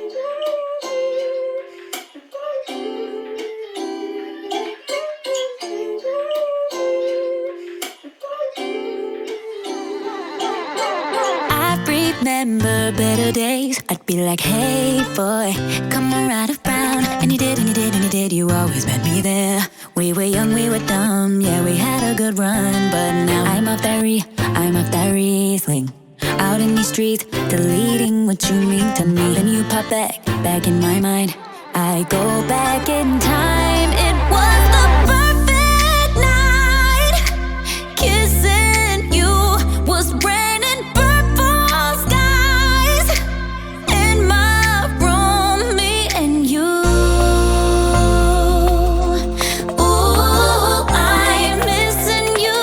Remember better days. I'd be like, hey boy, come on right around. And you did, and you did, and you did. You always met me there. We were young, we were dumb. Yeah, we had a good run. But now I'm off that Riesling. Out in these streets, deleting what you mean to me. Then you pop back in my mind. I go back in time. It was the perfect night. Kissing you was raining purple skies. In my room, me and you. Ooh, I'm missing you.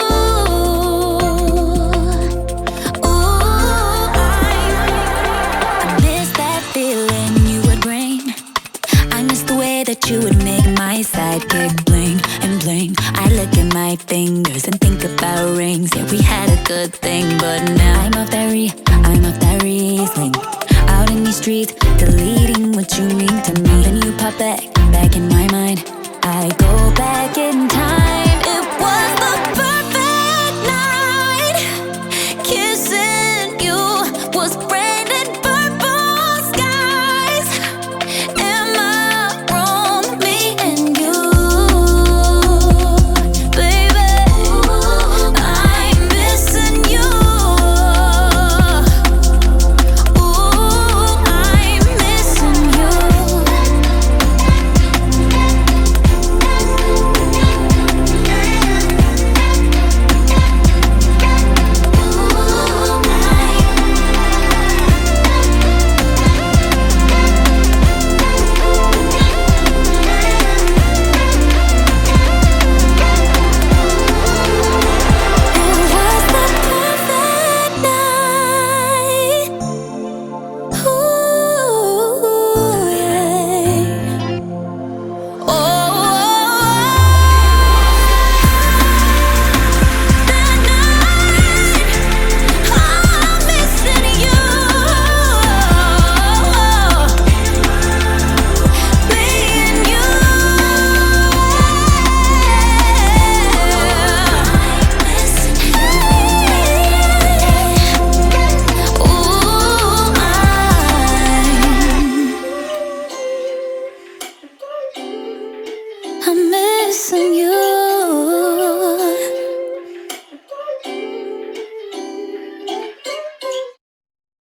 Ooh, I miss that feeling you would bring. I miss the way that you would make my sidekick bling and bling. I look at my fingers and think about rings. Yeah, we had a good thing, but now I'm off that Riesling. Out in these streets, deleting what you mean to me. Then you pop back in my mind. I go back in time.